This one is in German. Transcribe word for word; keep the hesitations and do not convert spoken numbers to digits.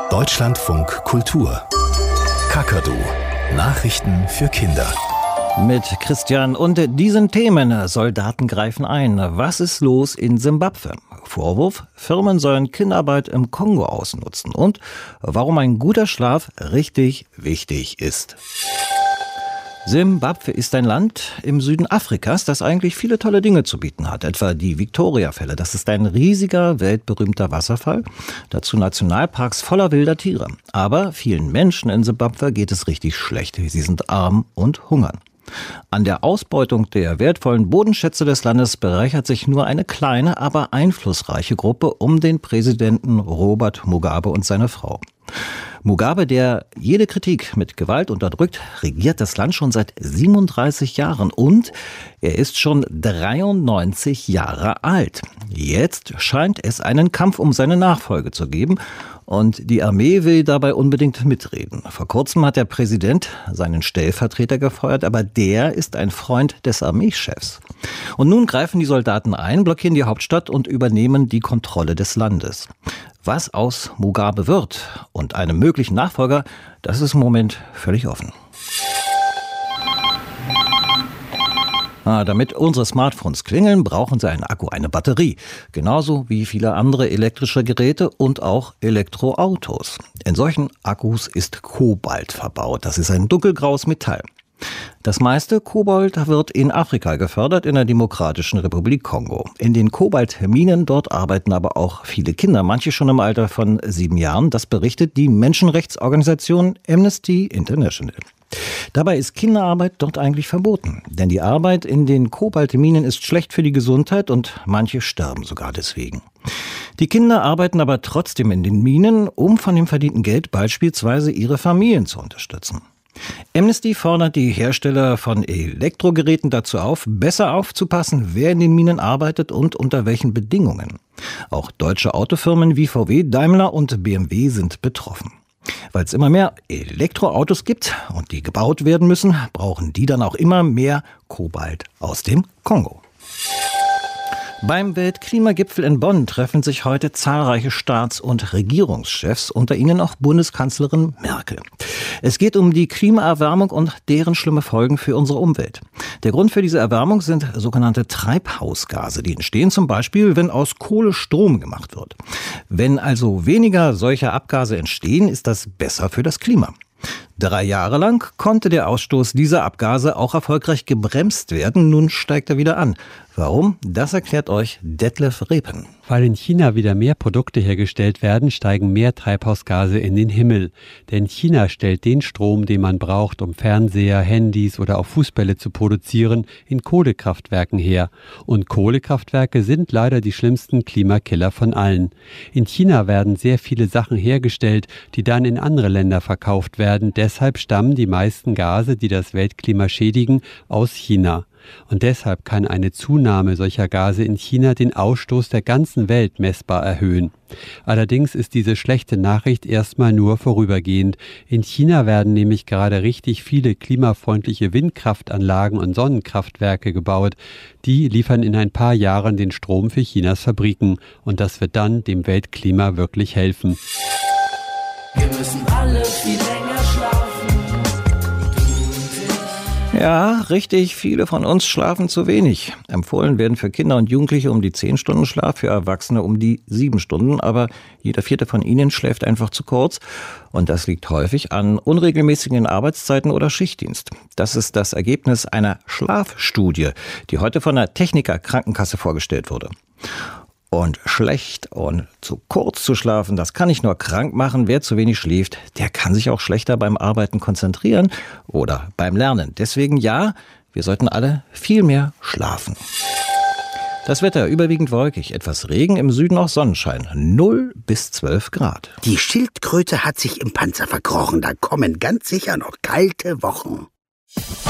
Deutschlandfunk Kultur. Kakadu. Nachrichten für Kinder. Mit Christian und diesen Themen. Soldaten greifen ein. Was ist los in Simbabwe? Vorwurf, Firmen sollen Kinderarbeit im Kongo ausnutzen. Und warum ein guter Schlaf richtig wichtig ist. Simbabwe ist ein Land im Süden Afrikas, das eigentlich viele tolle Dinge zu bieten hat. Etwa die Victoria-Fälle. Das ist ein riesiger, weltberühmter Wasserfall. Dazu Nationalparks voller wilder Tiere. Aber vielen Menschen in Simbabwe geht es richtig schlecht. Sie sind arm und hungern. An der Ausbeutung der wertvollen Bodenschätze des Landes bereichert sich nur eine kleine, aber einflussreiche Gruppe um den Präsidenten Robert Mugabe und seine Frau. Mugabe, der jede Kritik mit Gewalt unterdrückt, regiert das Land schon seit siebenunddreißig Jahren und er ist schon dreiundneunzig Jahre alt. Jetzt scheint es einen Kampf um seine Nachfolge zu geben und die Armee will dabei unbedingt mitreden. Vor kurzem hat der Präsident seinen Stellvertreter gefeuert, aber der ist ein Freund des Armeechefs. Und nun greifen die Soldaten ein, blockieren die Hauptstadt und übernehmen die Kontrolle des Landes. Was aus Mugabe wird und einem möglichen Nachfolger, das ist im Moment völlig offen. Ah, damit unsere Smartphones klingeln, brauchen sie einen Akku, eine Batterie. Genauso wie viele andere elektrische Geräte und auch Elektroautos. In solchen Akkus ist Kobalt verbaut. Das ist ein dunkelgraues Metall. Das meiste Kobalt wird in Afrika gefördert, in der Demokratischen Republik Kongo. In den Kobaltminen dort arbeiten aber auch viele Kinder, manche schon im Alter von sieben Jahren. Das berichtet die Menschenrechtsorganisation Amnesty International. Dabei ist Kinderarbeit dort eigentlich verboten. Denn die Arbeit in den Kobaltminen ist schlecht für die Gesundheit und manche sterben sogar deswegen. Die Kinder arbeiten aber trotzdem in den Minen, um von dem verdienten Geld beispielsweise ihre Familien zu unterstützen. Amnesty fordert die Hersteller von Elektrogeräten dazu auf, besser aufzupassen, wer in den Minen arbeitet und unter welchen Bedingungen. Auch deutsche Autofirmen wie V W, Daimler und B M W sind betroffen. Weil es immer mehr Elektroautos gibt und die gebaut werden müssen, brauchen die dann auch immer mehr Kobalt aus dem Kongo. Beim Weltklimagipfel in Bonn treffen sich heute zahlreiche Staats- und Regierungschefs, unter ihnen auch Bundeskanzlerin Merkel. Es geht um die Klimaerwärmung und deren schlimme Folgen für unsere Umwelt. Der Grund für diese Erwärmung sind sogenannte Treibhausgase. Die entstehen zum Beispiel, wenn aus Kohle Strom gemacht wird. Wenn also weniger solcher Abgase entstehen, ist das besser für das Klima. Drei Jahre lang konnte der Ausstoß dieser Abgase auch erfolgreich gebremst werden. Nun steigt er wieder an. Warum? Das erklärt euch Detlef Repen. Weil in China wieder mehr Produkte hergestellt werden, steigen mehr Treibhausgase in den Himmel. Denn China stellt den Strom, den man braucht, um Fernseher, Handys oder auch Fußbälle zu produzieren, in Kohlekraftwerken her. Und Kohlekraftwerke sind leider die schlimmsten Klimakiller von allen. In China werden sehr viele Sachen hergestellt, die dann in andere Länder verkauft werden. Deshalb stammen die meisten Gase, die das Weltklima schädigen, aus China. Und deshalb kann eine Zunahme solcher Gase in China den Ausstoß der ganzen Welt messbar erhöhen. Allerdings ist diese schlechte Nachricht erstmal nur vorübergehend. In China werden nämlich gerade richtig viele klimafreundliche Windkraftanlagen und Sonnenkraftwerke gebaut. Die liefern in ein paar Jahren den Strom für Chinas Fabriken. Und das wird dann dem Weltklima wirklich helfen. Wir müssen alle viel länger schlafen. Ja, richtig, viele von uns schlafen zu wenig. Empfohlen werden für Kinder und Jugendliche um die zehn Stunden Schlaf, für Erwachsene um die sieben Stunden. Aber jeder vierte von ihnen schläft einfach zu kurz. Und das liegt häufig an unregelmäßigen Arbeitszeiten oder Schichtdienst. Das ist das Ergebnis einer Schlafstudie, die heute von der Techniker Krankenkasse vorgestellt wurde. Und schlecht und zu kurz zu schlafen, das kann nicht nur krank machen. Wer zu wenig schläft, der kann sich auch schlechter beim Arbeiten konzentrieren oder beim Lernen. Deswegen ja, wir sollten alle viel mehr schlafen. Das Wetter überwiegend wolkig, etwas Regen, im Süden auch Sonnenschein, null bis zwölf Grad. Die Schildkröte hat sich im Panzer verkrochen, da kommen ganz sicher noch kalte Wochen.